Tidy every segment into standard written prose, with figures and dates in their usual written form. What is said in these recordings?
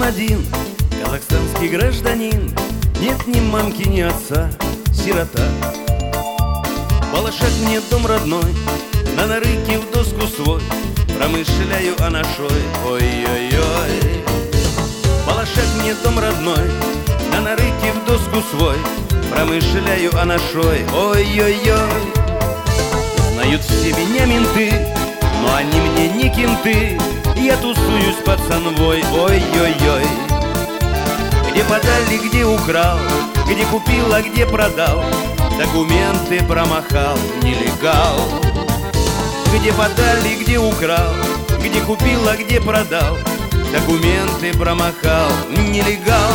один, казахстанский гражданин. Нет ни мамки, ни отца, сирота. Балашах мне дом родной, на нарыке в доску свой промышляю анашой, ой-ой-ой. Балашах мне дом родной, на нарыке в доску свой промышляю анашой, ой-ой-ой. Знают все меня менты, но они мне не кенты. Я тусуюсь пацанвой, ой-ой-ой. Где подали, где украл, где купил, а где продал, документы промахал, нелегал. Где подали, где украл, где купил, а где продал, документы промахал, нелегал.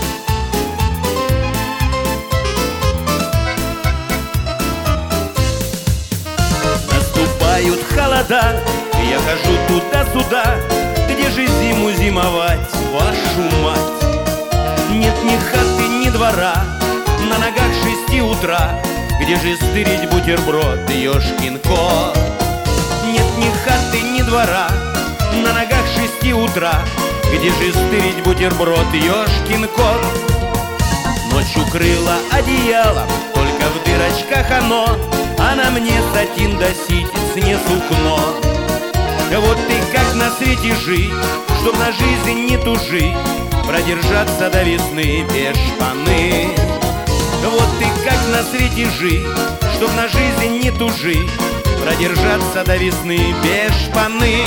Наступают холода, я хожу туда-сюда. Где же зиму зимовать, вашу мать? Нет ни хаты, ни двора, на ногах 6 утра. Где же стырить бутерброд, ёшкин кот? Нет ни хаты, ни двора, на ногах 6 утра. Где же стырить бутерброд, ёшкин кот? Ночью крыло одеялом, только в дырочках оно, а на мне сатин да ситец, не сукно. Вот ты как на свете жить, чтоб на жизнь не тужить, продержаться до весны без шпаны. Вот ты как на свете жить, чтоб на жизнь не тужить, продержаться до весны без шпаны.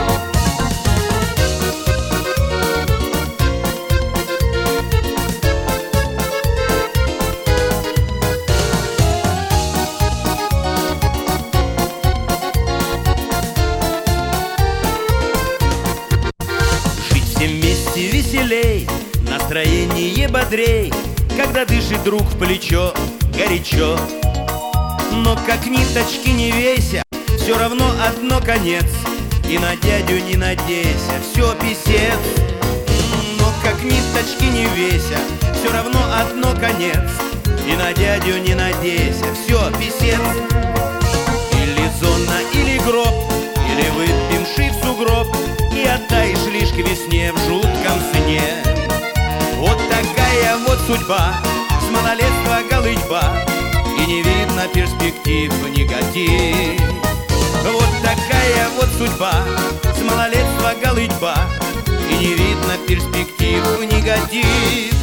Вместе веселей, настроение бодрей, когда дышит друг в плечо горячо. Но как ниточки не веся, все равно одно конец, и на дядю не надейся, все писец. Но как ниточки не веся, все равно одно конец, и на дядю не надейся, все писец. Или зона, или гроб, или выпивший в сугроб, и оттаишь лишь к весне в жутком сне. Вот такая вот судьба, с малолетства голытьба, и не видно перспектив негатив. Вот такая вот судьба, с малолетства голытьба, и не видно перспектив негатив.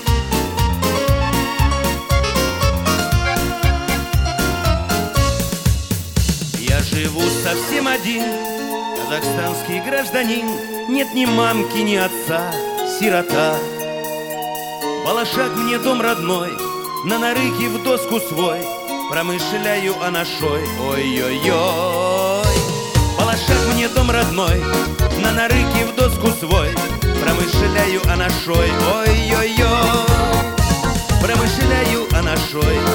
Я живу совсем один, казахстанский гражданин. Нет ни мамки, ни отца, сирота. Балашах мне дом родной, на нарыке в доску свой промышляю анашой, ой-ой-ой. Балашах мне дом родной, на нарыке в доску свой промышляю анашой, ой-ой-ой. Промышляю анашой,